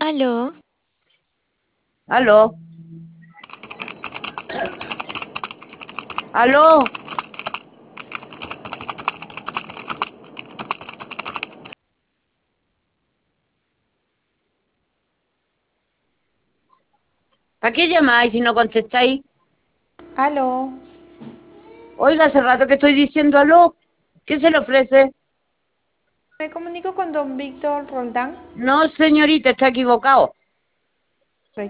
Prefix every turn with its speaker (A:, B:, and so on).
A: Aló,
B: Aló, aló, ¿para qué llamáis si no contestáis?
C: Aló,
B: Oiga, hace rato que estoy diciendo aló. ¿Qué se le ofrece?
C: me comunico con don Víctor Roldán.
B: No, señorita, está equivocado.